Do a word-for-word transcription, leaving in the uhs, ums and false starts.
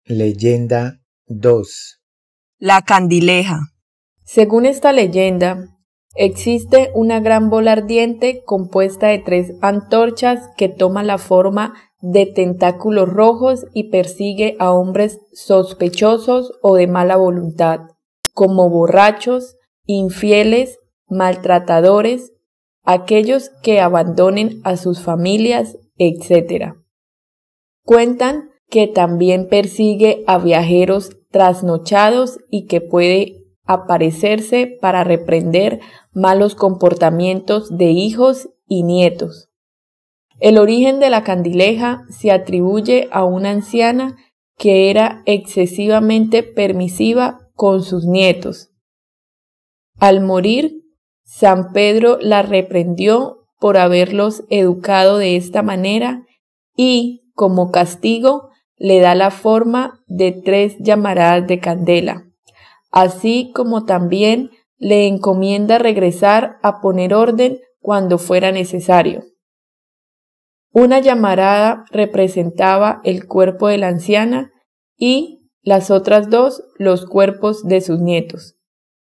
Leyenda dos. La candileja. Según esta leyenda, existe una gran bola ardiente compuesta de tres antorchas que toma la forma de tentáculos rojos y persigue a hombres sospechosos o de mala voluntad, como borrachos, infieles, maltratadores, aquellos que abandonen a sus familias, etcétera. Cuentan que también persigue a viajeros trasnochados y que puede aparecerse para reprender malos comportamientos de hijos y nietos. El origen de la candileja se atribuye a una anciana que era excesivamente permisiva con sus nietos. Al morir, San Pedro la reprendió por haberlos educado de esta manera y, como castigo, le da la forma de tres llamaradas de candela, así como también le encomienda regresar a poner orden cuando fuera necesario. Una llamarada representaba el cuerpo de la anciana y las otras dos los cuerpos de sus nietos.